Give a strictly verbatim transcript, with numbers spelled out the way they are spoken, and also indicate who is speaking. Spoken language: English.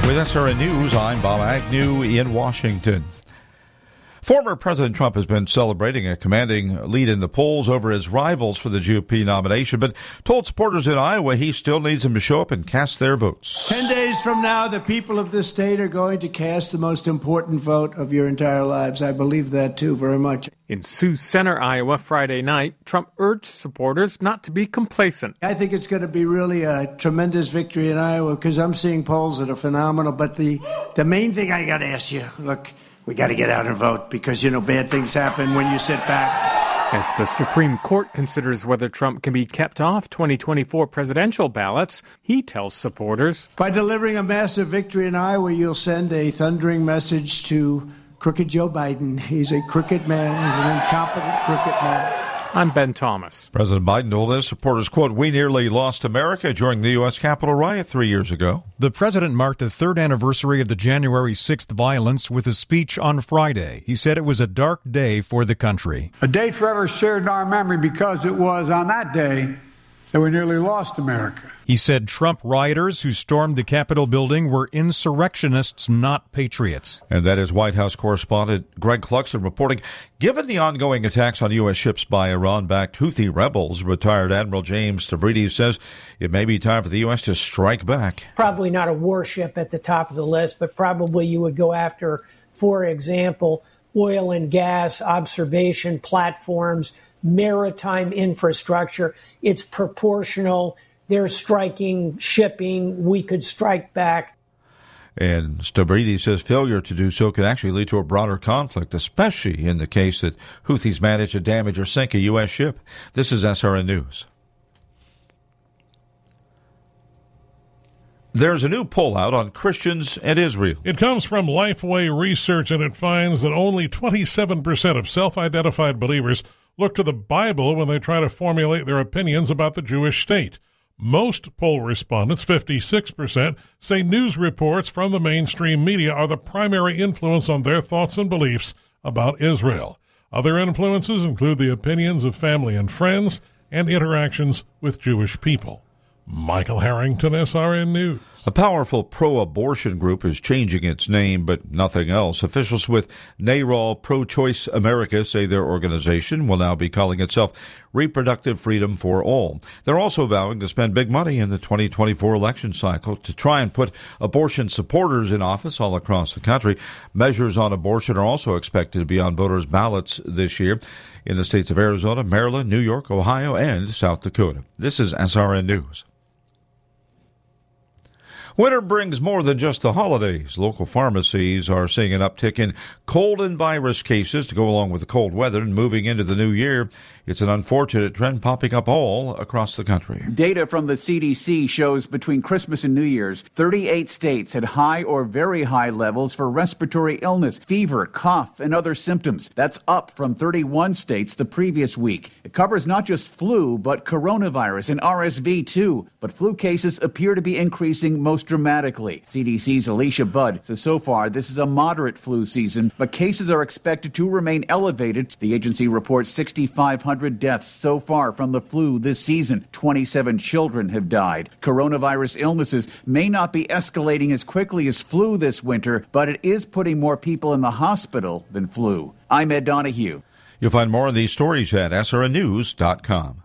Speaker 1: With S R N News, I'm Bob Agnew in Washington. Former President Trump has been celebrating a commanding lead in the polls over his rivals for the G O P nomination, but told supporters in Iowa he still needs them to show up and cast their votes.
Speaker 2: Ten days from now, the people of this state are going to cast the most important vote of your entire lives. I believe that, too, very much.
Speaker 3: In Sioux Center, Iowa, Friday night, Trump urged supporters not to be complacent.
Speaker 2: I think it's going to be really a tremendous victory in Iowa because I'm seeing polls that are phenomenal. But the, the main thing I got to ask you, look, we got to get out and vote because, you know, bad things happen when you sit back.
Speaker 3: As the Supreme Court considers whether Trump can be kept off twenty twenty-four presidential ballots, he tells supporters,
Speaker 2: by delivering a massive victory in Iowa, you'll send a thundering message to crooked Joe Biden. He's a crooked man. He's an incompetent crooked man.
Speaker 3: I'm Ben Thomas.
Speaker 1: President Biden told his supporters, quote, we nearly lost America during the U S Capitol riot three years ago.
Speaker 4: The president marked the third anniversary of the January sixth violence with a speech on Friday. He said it was a dark day for the country.
Speaker 5: A day forever shared in our memory because it was on that day that we nearly lost America.
Speaker 4: He said Trump rioters who stormed the Capitol building were insurrectionists, not patriots.
Speaker 1: And that is White House correspondent Greg Clugston reporting. Given the ongoing attacks on U S ships by Iran-backed Houthi rebels, retired Admiral James Stavridis says it may be time for the U S to strike back.
Speaker 6: Probably not a warship at the top of the list, but probably you would go after, for example, oil and gas observation platforms, maritime infrastructure. It's proportional. They're striking shipping. We could strike back.
Speaker 1: And Stavridis says failure to do so could actually lead to a broader conflict, especially in the case that Houthis manage to damage or sink a U S ship. This is S R N News. There's a new poll out on Christians and Israel.
Speaker 7: It comes from Lifeway Research, and it finds that only twenty-seven percent of self-identified believers look to the Bible when they try to formulate their opinions about the Jewish state. Most poll respondents, fifty-six percent, say news reports from the mainstream media are the primary influence on their thoughts and beliefs about Israel. Other influences include the opinions of family and friends and interactions with Jewish people. Michael Harrington, S R N News.
Speaker 1: A powerful pro-abortion group is changing its name, but nothing else. Officials with NARAL Pro-Choice America say their organization will now be calling itself Reproductive Freedom for All. They're also vowing to spend big money in the twenty twenty-four election cycle to try and put abortion supporters in office all across the country. Measures on abortion are also expected to be on voters' ballots this year in the states of Arizona, Maryland, New York, Ohio, and South Dakota. This is S R N News. Winter brings more than just the holidays. Local pharmacies are seeing an uptick in cold and virus cases to go along with the cold weather and moving into the new year. It's an unfortunate trend popping up all across the country.
Speaker 8: Data from the C D C shows between Christmas and New Year's, thirty-eight states had high or very high levels for respiratory illness, fever, cough, and other symptoms. That's up from thirty-one states the previous week. It covers not just flu, but coronavirus and R S V too. But flu cases appear to be increasing most dramatically. C D C's Alicia Budd says so far this is a moderate flu season, but cases are expected to remain elevated. The agency reports six thousand five hundred deaths so far from the flu this season. twenty-seven children have died. Coronavirus illnesses may not be escalating as quickly as flu this winter, but it is putting more people in the hospital than flu. I'm Ed Donahue.
Speaker 1: You'll find more of these stories at S R N news dot com.